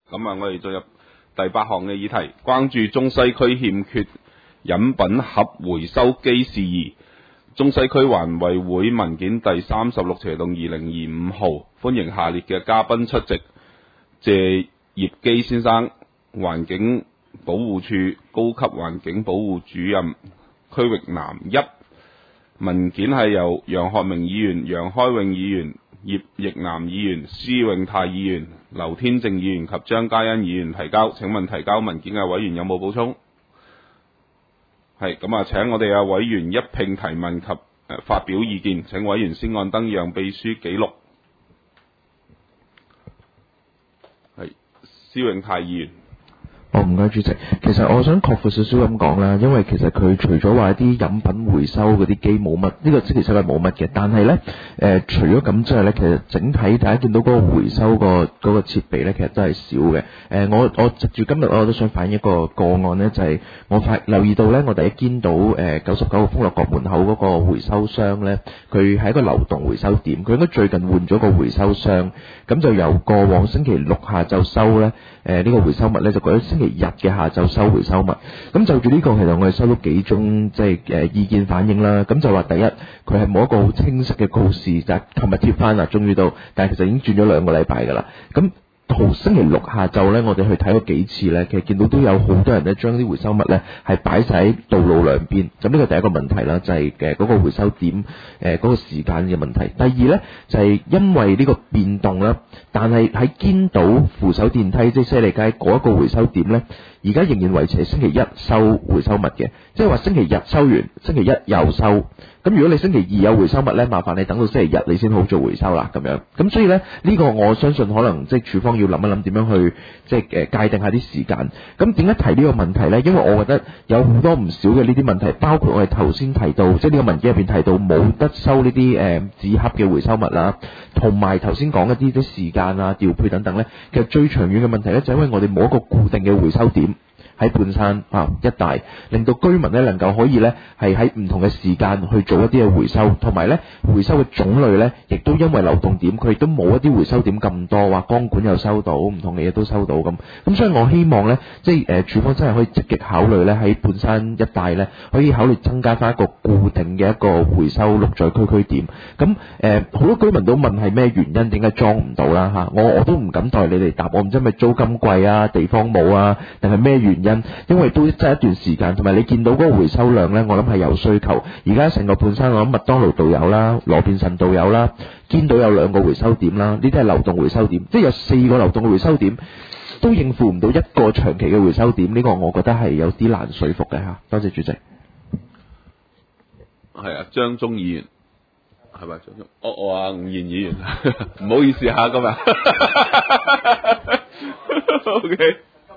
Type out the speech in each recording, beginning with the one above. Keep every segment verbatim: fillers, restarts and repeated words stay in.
咁啊，我哋進入第八項嘅議題，關注中西區欠缺飲品盒回收機事宜。中西區環委會文件第三十六斜動二零二五號，歡迎下列嘅嘉賓出席：謝業基先生，環境保護處高級環境保護主任，區域南一。文件係由楊學明議員、楊開永議員、葉奕南議員、施永泰議員、劉天正議員及張嘉欣議員提交。請問提交文件嘅委員有冇補充？係咁啊！請我哋嘅委員一併提問及誒、呃、發表意見。請委員先按燈讓秘書記錄。係施永泰議員。 哦，唔該主席。其實我想擴闊少少咁講啦，因為其實佢除咗話一啲飲品回收嗰啲機冇乜，呢、這個其實係冇乜嘅。但係呢，誒、呃、除咗咁之外呢，其實整體大家見到嗰個回收個嗰個設備呢，其實都係少嘅。誒、呃，我我藉住今日我都想反映一個個案呢，就係、是、我發留意到呢，我第一見到誒九十九號豐樂閣門口嗰個回收箱呢，佢係一個流動回收點，佢應該最近換咗個回收箱，咁就由過往星期六下晝收呢。誒呢、呃這個回收物咧就改咗星期日嘅下晝收回收物，咁就住呢個其實我哋收到幾宗即係誒意見反映啦，咁就話第一佢係冇一個好清晰嘅告示，就係琴日貼翻啦，終於到，但係其實已經轉咗兩個禮拜㗎啦，咁。同星期六下晝咧，我哋去睇過幾次咧，其實見到都有好多人咧將啲回收物咧係擺晒喺道路兩邊。咁呢個第一個問題啦，就係誒嗰個回收點誒嗰、呃嗰個時間嘅問題。第二咧就係、是、因為呢個變動啦，但係喺堅道扶手電梯即係西利街嗰一個回收點咧，而家仍然維持係星期一收回收物嘅，即係話星期日收完，星期一又收。咁如果你星期二有回收物咧，麻煩你等到星期日你先好做回收啦，咁樣。咁所以咧呢、呢個我相信可能即係處方要諗一諗點樣去即係誒界定下啲時間。咁點解提呢個問題咧？因為我覺得有好多唔少嘅呢啲問題，包括我哋頭先提到，即係呢個文件入邊提到冇得收呢啲誒紙盒嘅回收物啦，同埋頭先講一啲啲時間啊、調配等等咧。其實最長遠嘅問題咧，就係因為我哋冇一個固定嘅回收點。喺半山啊一帶，令到居民咧能夠可以咧係喺唔同嘅時間去做一啲嘅回收，同埋咧回收嘅種類咧，亦都因為流動點，佢亦都冇一啲回收點咁多，話光管又收到，唔同嘅嘢都收到咁。咁所以我希望咧，即係誒處方真係可以積極考慮咧，喺半山一帶咧，可以考慮增加翻一個固定嘅一個回收綠在區區點。咁誒好多居民都問係咩原因，點解裝唔到啦嚇？我我都唔敢代你哋答，我唔知係咪租金貴啊、地方冇啊，定係咩原因？因為都真係一段時間，同埋你見到嗰個回收量呢，我諗係有需求。而家成個半山，我諗麥當勞道有啦，羅便臣道有啦，堅道有兩個回收點啦，呢啲係流動回收點，即係有四個流動嘅回收點，都應付唔到一個長期嘅回收點。呢個我覺得係有啲難說服嘅嚇。多謝主席。 係啊，張忠議員係咪張忠？我我話吳彥議員，唔好意思嚇今日。O K。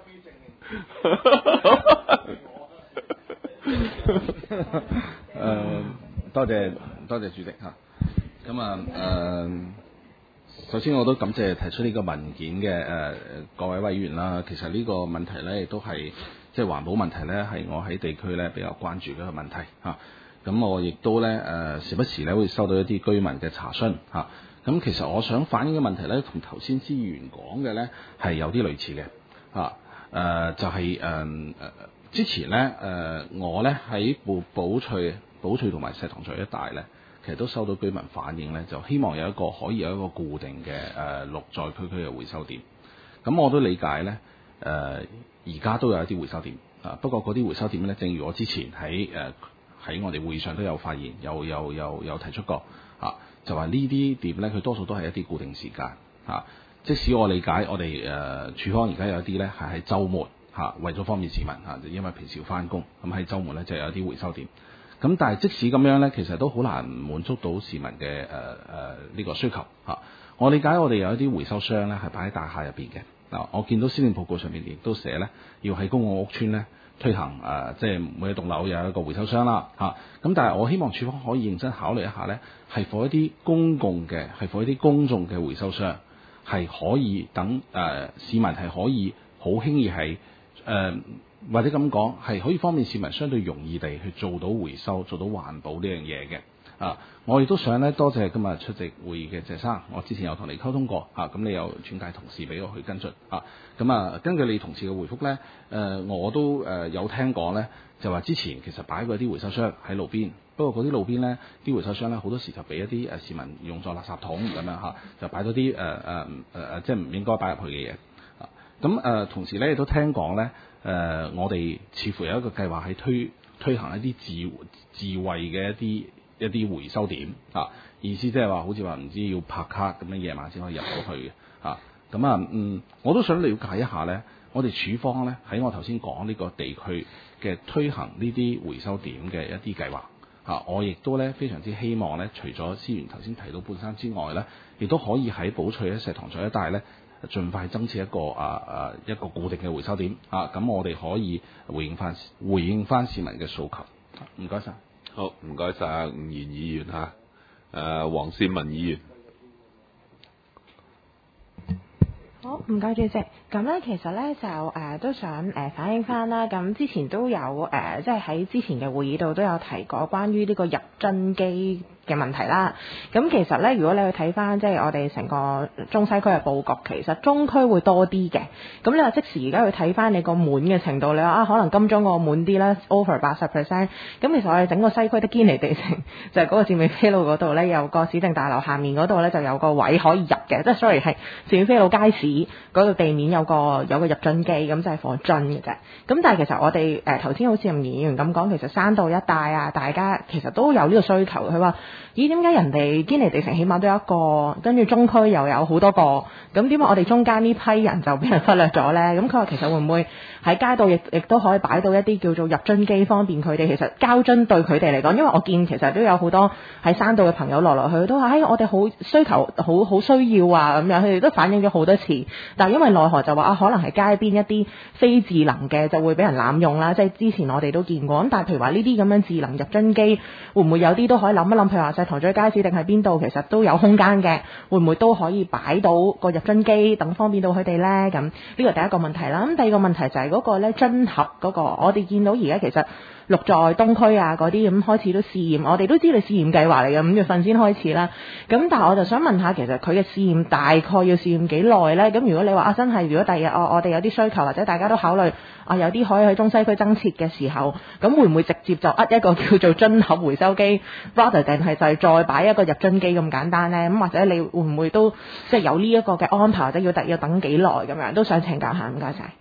誒，多謝多謝主席嚇。咁啊誒，首先我都感謝提出呢個文件嘅誒、呃、各位委員啦。其實呢個問題咧，亦都係即係環保問題咧，係我喺地區咧比較關注嘅一個問題嚇。咁、啊、我亦都咧誒、呃、時不時咧會收到一啲居民嘅查詢嚇。咁、啊、其實我想反映嘅問題咧，同頭先司議員講嘅咧係有啲類似嘅嚇。啊誒、呃、就係誒誒之前咧誒、呃、我咧喺寶寶翠寶翠同埋石塘咀一帶咧，其實都收到居民反映咧，就希望有一個可以有一個固定嘅誒綠在區區嘅回收點。咁我都理解咧誒而家都有一啲回收點啊，不過嗰啲回收點咧，正如我之前喺誒喺我哋會議上都有發言，有有有有提出過啊，就話呢啲點咧，佢多數都係一啲固定時間啊。即使我理解，我哋誒處方而家有啲咧係喺週末嚇、啊，為咗方便市民嚇，就、啊、因為平時要翻工，咁喺週末咧就有啲回收點。咁但係即使咁樣咧，其實都好難滿足到市民嘅誒誒呢個需求嚇、啊。我理解我哋有一啲回收箱咧係擺喺大廈入邊嘅嗱，我見到施政報告上面亦都寫咧，要喺公共屋邨咧推行誒、呃，即係每一棟樓有一個回收箱啦嚇。咁、啊、但係我希望處方可以認真考慮一下咧，係放一啲公共嘅，係放一啲公眾嘅回收箱。係可以等誒、呃、市民係可以好輕易係誒、呃、或者咁講係可以方便市民相對容易地去做到回收、做到環保呢樣嘢嘅啊！我亦都想咧多謝今日出席會議嘅謝生，我之前有同你溝通過啊，咁你有轉介同事俾我去跟進啊。咁啊，根據你同事嘅回覆咧，誒、呃、我都誒有聽講咧，就話之前其實擺過啲回收箱喺路邊，不過嗰啲路邊咧啲回收箱咧好多時就俾一啲誒市民用作垃圾桶咁樣嚇，就擺咗啲誒誒誒誒即係唔應該擺入去嘅嘢。啊，咁、呃、誒同時咧亦都聽講咧，誒、呃、我哋似乎有一個計劃係推推行一啲智智慧嘅一啲一啲回收點啊，意思即係話好似話唔知要拍卡咁樣夜晚先可以入到去嘅啊。咁啊嗯，我都想了解一下咧，我哋署方咧喺我頭先講呢個地區嘅推行呢啲回收點嘅一啲計劃啊，我亦都咧非常之希望咧，除咗思源頭先提到半山之外咧，亦都可以喺寶翠咧、石塘咀一帶咧，盡快增設一個啊啊一個固定嘅回收點啊，咁我哋可以回應翻回應翻市民嘅訴求。唔該晒。 好，唔該晒吳賢議員嚇，誒黃善文議員。 好，唔該主席。咁咧，其實咧就誒、呃、都想誒、呃、反映翻啦。咁之前都有誒、呃，即係喺之前嘅會議度都有提過關於呢個入樽機嘅問題啦。咁其實咧，如果你去睇翻即係我哋成個中西區嘅佈局，其實中區會多啲嘅。咁你話即時而家去睇翻你個滿嘅程度，你話啊可能金鐘個滿啲啦 over 八十 percent。咁其實我哋整個西區的堅尼地城就係、是、嗰個佔美飛路嗰度咧，有個市政大樓下面嗰度咧就有個位可以入嘅，即係 sorry 係佔美飛路街市嗰度地面有個有個入樽機，咁就係放樽嘅啫。咁但係其實我哋誒頭先好似吳議員咁講，其實山道一帶啊，大家其實都有呢個需求。佢話：咦，點解人哋堅尼地城起碼都有一個，跟住中區又有好多個，咁點解我哋中間呢批人就俾人忽略咗咧？咁佢話其實會唔會喺街道亦亦都可以擺到一啲叫做入樽機，方便佢哋。其實交樽對佢哋嚟講，因為我見其實都有好多喺山道嘅朋友來來去去都話：哎，我哋好需求，好好需要啊咁樣。佢哋都反映咗好多次，但係因為奈何就話啊，可能係街邊一啲非智能嘅就會俾人濫用啦。即係之前我哋都見過。咁但係譬如話呢啲咁樣智能入樽機，會唔會有啲都可以諗一諗？譬如話石塘咀街市定係邊度，其實都有空間嘅，會唔會都可以擺到個入樽機，等方便到佢哋咧？咁呢個第一個問題啦。咁第二個問題就係嗰個咧樽盒嗰個，我哋見到而家其實綠在東區啊嗰啲咁開始都試驗，我哋都知道試驗計劃嚟嘅，五月份先開始啦。咁但係我就想問下，其實佢嘅試驗大概要試驗幾耐咧？咁如果你話啊，真係如果第日我我哋有啲需求，或者大家都考慮啊，有啲可以去中西區增設嘅時候，咁會唔會直接就呃一個叫做樽盒回收機 rather 定係就係再擺一個入樽機咁簡單咧？咁或者你會唔會都即係有呢一個嘅安排，或者要特要等幾耐咁樣？都想請教下，唔該晒。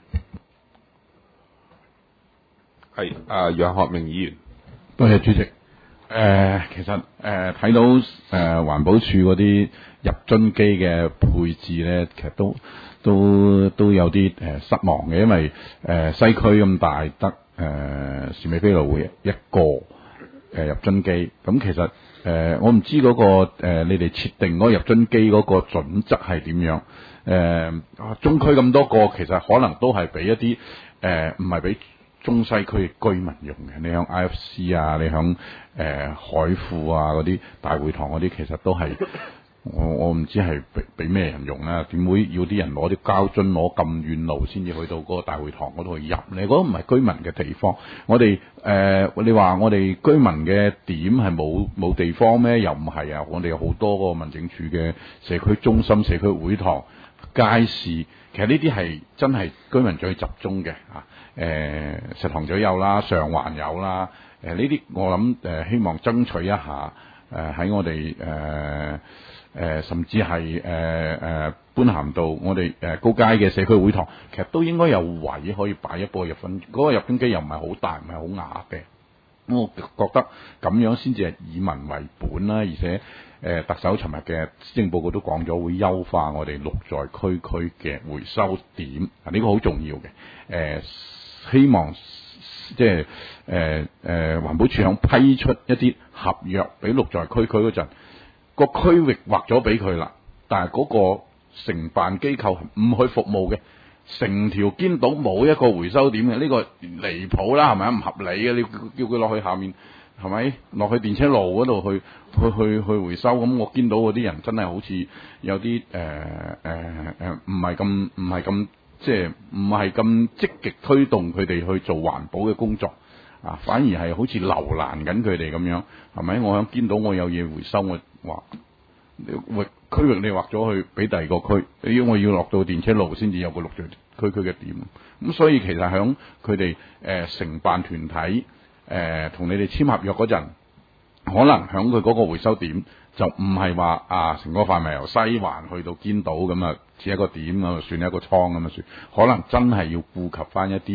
係啊，楊學明議員。 多謝主席。誒、呃，其實誒睇、呃、到誒、呃、環保署嗰啲入樽機嘅配置咧，其實都都都有啲誒、呃、失望嘅，因為誒、呃、西區咁大得誒士美菲路會一個誒、呃、入樽機，咁其實誒、呃、我唔知嗰、那個誒、呃、你哋設定嗰個入樽機嗰個準則係點樣？誒、呃、中區咁多個，其實可能都係俾一啲誒唔係俾中西區居民用嘅，你響 I F C 啊，你響誒、呃、海富啊嗰啲大會堂嗰啲，其實都係我我唔知係俾俾咩人用啊？點會要啲人攞啲膠樽攞咁遠路先至去到嗰個大會堂嗰度去入？你嗰個唔係居民嘅地方。我哋誒、呃、你話我哋居民嘅點係冇冇地方咩？又唔係啊！我哋有好多個民政處嘅社區中心、社區會堂、街市，其實呢啲係真係居民最集中嘅啊！誒、呃、石塘咀有啦，上環有啦，誒呢啲我諗誒、呃、希望爭取一下，誒、呃、喺我哋誒誒甚至係誒誒般咸道我哋誒、呃、高街嘅社區會堂，其實都應該有位可以擺一部入樽，嗰、那個入樽機又唔係好大，唔係好雅嘅，我覺得咁樣先至係以民為本啦，而且誒、呃、特首尋日嘅施政報告都講咗會優化我哋綠在區區嘅回收點，啊呢、這個好重要嘅，誒、呃。希望即係誒誒環保署響批出一啲合約俾綠在區區嗰陣，個區域劃咗俾佢啦，但係嗰個承辦機構唔去服務嘅，成條堅道冇一個回收點嘅，呢、這個離譜啦，係咪啊？唔合理嘅，你叫佢落去下面係咪落去電車路嗰度去去去去回收？咁我見到嗰啲人真係好似有啲誒誒誒唔係咁唔係咁。即係唔係咁積極推動佢哋去做環保嘅工作啊，反而係好似留難緊佢哋咁樣，係咪？我想見到我有嘢回收，我話域區域你劃咗去俾第二個區，要我要落到電車路先至有個綠在區區嘅點。咁所以其實響佢哋誒承辦團體誒同你哋簽合約嗰陣，可能響佢嗰個回收點就唔係話啊成個範圍由西環去到堅島咁啊，只一個點咁啊算一個倉咁啊算，可能真係要顧及翻一啲誒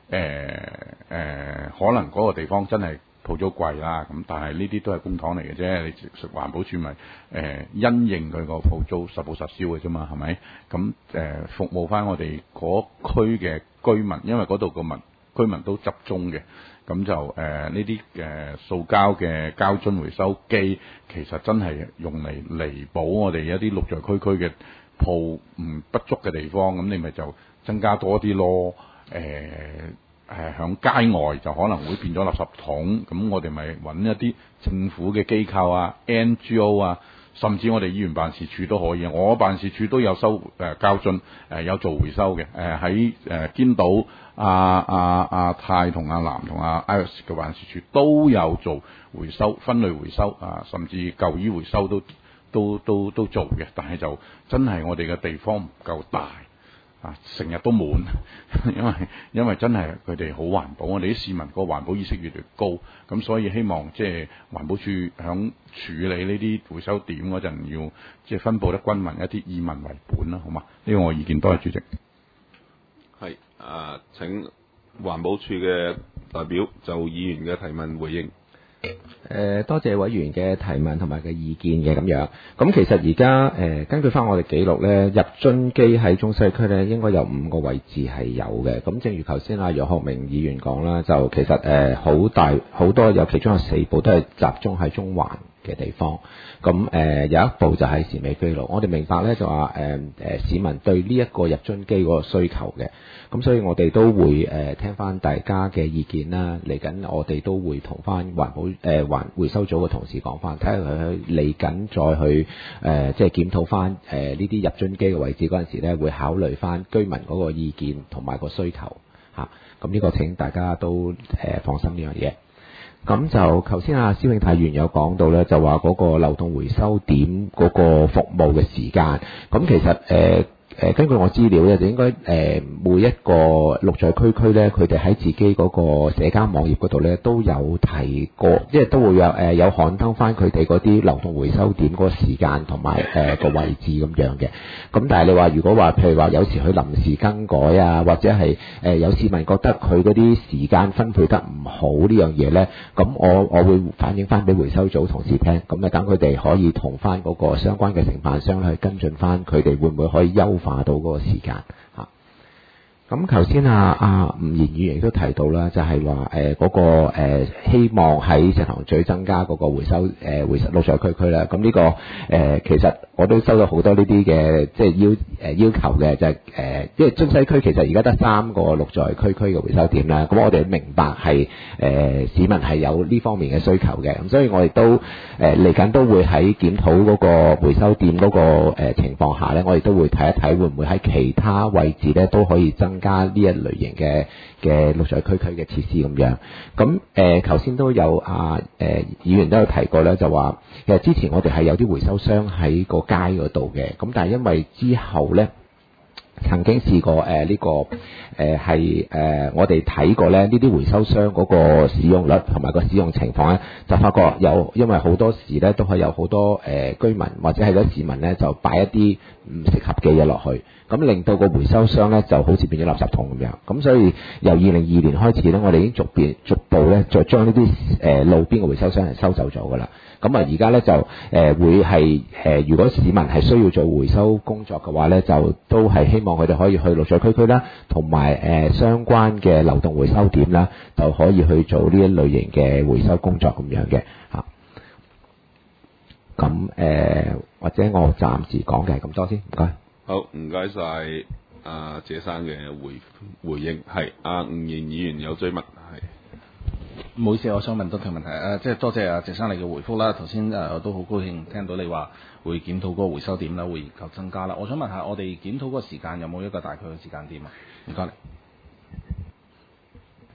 誒，可能嗰個地方真係鋪租貴啦，咁但係呢啲都係公帑嚟嘅啫，你食環保署咪誒因應佢個鋪租實報實銷嘅啫嘛，係咪？咁誒、呃、服務翻我哋嗰區嘅居民，因為嗰度個民居民都集中嘅，咁就誒呢啲誒塑膠嘅膠樽回收機，其實真係用嚟彌補我哋一啲綠在區區嘅鋪唔不足嘅地方，咁你咪就增加多啲咯，誒、呃。誒響街外就可能會變咗垃圾桶，咁我哋咪揾一啲政府嘅機構啊、N G O 啊，甚至我哋議員辦事處都可以。我辦事處都有收誒膠樽，誒、呃、有做回收嘅。誒喺誒堅島阿阿阿泰同阿南同阿 Iris 嘅辦事處都有做回收、分類回收啊，甚至舊衣回收都都都都做嘅。但係就真係我哋嘅地方唔夠大。啊！成日都滿，因為因為真係佢哋好環保，我哋啲市民個環保意識越嚟越高，咁所以希望即係環保署響處理呢啲回收點嗰陣，要即係分佈得均勻一啲，以民為本啦，好嘛？呢個我意見，多謝主席。 係啊，請環保署嘅代表就議員嘅提問回應。 誒、呃，多謝委員嘅提問同埋嘅意見嘅咁樣。咁其實而家誒根據翻我哋記錄咧，入樽機喺中西區咧應該有五個位置係有嘅。咁正如頭先阿楊學明議員講啦，就其實誒好、呃、大好多有其中有四部都係集中喺中環嘅地方。咁誒、呃、有一部就喺時美飛路。我哋明白咧就話誒誒市民對呢一個入樽機嗰個需求嘅。咁所以我哋都會誒、呃、聽翻大家嘅意見啦。嚟緊我哋都會同翻環保誒環、呃、回收組嘅同事講翻，睇下佢嚟緊再去誒、呃、即係檢討翻誒呢啲入樽機嘅位置嗰陣時咧，會考慮翻居民嗰個意見同埋個需求嚇。咁、啊、呢個請大家都誒、呃、放心呢樣嘢。咁就頭先阿施永泰議員有講到咧，就話嗰個流動回收點嗰個服務嘅時間。咁其實誒。呃誒根據我資料咧，就應該誒、呃、每一個綠在區區咧，佢哋喺自己嗰個社交網頁嗰度咧都有提過，即係都會有誒、呃、有刊登翻佢哋嗰啲流動回收點嗰個時間同埋誒個位置咁樣嘅。咁但係你話如果話譬如話有時佢臨時更改啊，或者係誒、呃、有市民覺得佢嗰啲時間分配得唔好呢樣嘢咧，咁我我會反映翻俾回收組同事聽，咁啊等佢哋可以同翻嗰個相關嘅承辦商去跟進翻，佢哋會唔會可以優化到嗰個時間嚇。咁頭先啊啊吳賢議員都提到啦，就係話誒嗰個、呃、希望喺石塘咀增加嗰個回收誒、呃、回收綠在區區啦。咁呢、這個誒、呃、其實我都收到好多呢啲嘅即係要誒、呃、要求嘅，就係、是、誒、呃、因為中西區其實而家得三個綠在區區嘅回收點啦。咁我哋明白係誒、呃、市民係有呢方面嘅需求嘅，咁所以我哋都誒嚟緊都會喺檢討嗰個回收點嗰、那個、呃、情況下咧，我哋都會睇一睇會唔會喺其他位置咧都可以增加呢一類型嘅嘅綠在區區嘅設施咁樣。咁誒頭先都有啊誒、呃、議員都有提過咧，就話其實之前我哋係有啲回收箱喺個街嗰度嘅，咁但係因為之後咧曾經試過誒呢、呃這個誒係誒我哋睇過咧呢啲回收箱嗰個使用率同埋個使用情況咧，就發覺有因為好多時咧都係有好多誒、呃、居民或者係啲市民咧就擺一啲唔適合嘅嘢落去。咁令到個回收箱咧就好似變咗垃圾桶咁樣，咁所以由二零二二年開始咧，我哋已經逐變逐步咧再將呢啲誒路邊嘅回收箱係收走咗噶啦。咁啊而家咧就誒、呃、會係誒、呃、如果市民係需要做回收工作嘅話咧，就都係希望佢哋可以去綠在區區啦，同埋誒相關嘅流動回收點啦，就可以去做呢一類型嘅回收工作咁樣嘅嚇。咁、啊、誒、呃、或者我暫時講嘅係咁多先，唔該。 好，唔該晒阿謝生嘅回回應。係阿吳賢議員有追問，係唔好意思，我想問多條問題。誒、呃，即係多謝阿謝生你嘅回覆啦。頭先誒我都好高興聽到你話會檢討嗰個回收點啦，會研究增加啦。我想問下，我哋檢討嗰個時間有冇一個大概嘅時間點啊？唔該你。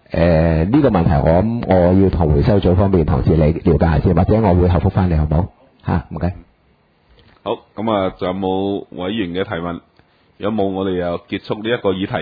誒呢個問題我諗我要同回收組方面同事你了解下先，或者我會後覆翻你好唔好？嚇，唔該。 好，咁啊，仲有冇委員嘅提問？有冇我哋又結束呢一個議題？